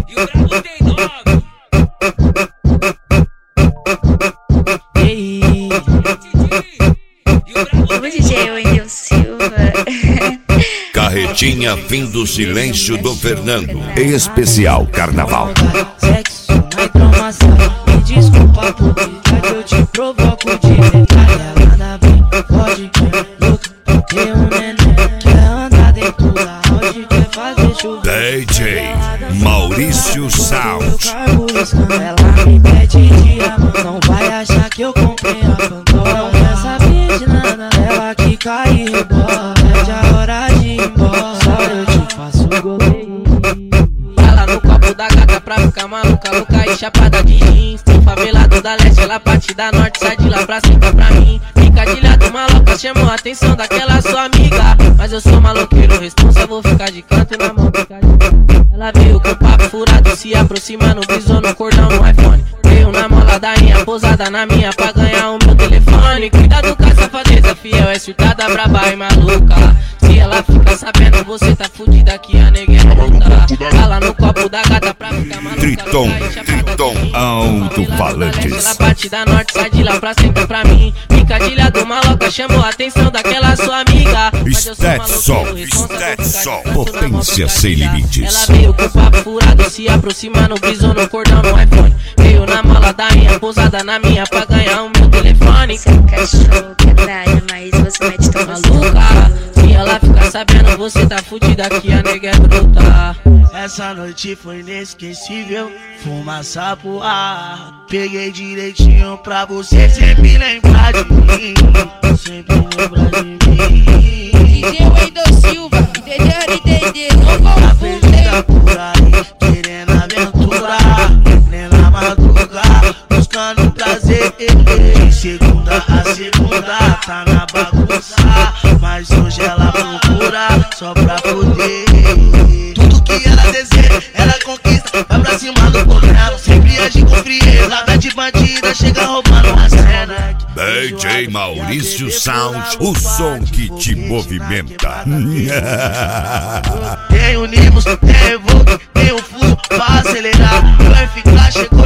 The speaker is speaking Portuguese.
E o brabo tem nome. O DJ Wendel Silva. Carretinha fim do silêncio do Fernando. Especial Carnaval. Sexo na trombação. Me desculpa por que eu te provoco de detalhe. Ela bem, pode crer, louca. Tem um neném que anda dentro da house, quer fazer chover. DJ Maurício Sound. Ela me pede diamante, não vai achar que eu comprei a Pandora. Não quer saber de nada, ela que cai e rebola. Pede a hora de ir embora, só eu te faço goleiro. Fala no copo da gata pra ficar maluca, louca e chapada de jeans. Tem favelado da leste, ela parte da norte, sai de lá pra cima pra mim. Picadilhado maloca, chamou a atenção daquela sua amiga. Mas eu sou maloqueiro, responsa, vou ficar de canto na mão picadilha. Ela veio com papo furado, se aproximando, brisou no cordão no iPhone. Veio na mola da minha, posada na minha pra ganhar o meu telefone. Cuidado com a safadeza, fiel, é surtada, braba e maluca. Se ela fica sabendo, você tá fudida que a nega é puta. Fala no copo da gata pra ficar maluca. Triton Alto-Falantes. Ela parte da norte, sai de lá pra cima pra mim. Picadilha do maloca, chamou a atenção daquela sua amiga. Stetson, potência sem limites. Ela veio com papo furado, se aproximando, brisou no cordão no iPhone. Veio na mala da minha, posada na minha pra ganhar o meu telefone. Você é um cachorro que é praia, mas você mete tão maluca. Se ela ficar sabendo, você tá fudida que a nega é bruta. Essa noite foi inesquecível, fumaça pro ar. Peguei direitinho pra você sempre lembrar de mim. Sempre lembrar de mim. DJ Wendel Silva, DDD, não confunde. Por aí, querendo aventura, nem na madruga, buscando prazer. De segunda a segunda, tá na bagunça, mas hoje ela procura só pra poder. Tudo que ela deseja, ela conquista, vai pra cima do problema, sempre age com frieza, vai de bandida, chega roubando a cena. DJ Maurício Sound, o som que te movimenta. Tem o Nibus, tem o Evoque, tem o Fuso pra acelerar, vai ficar chegando.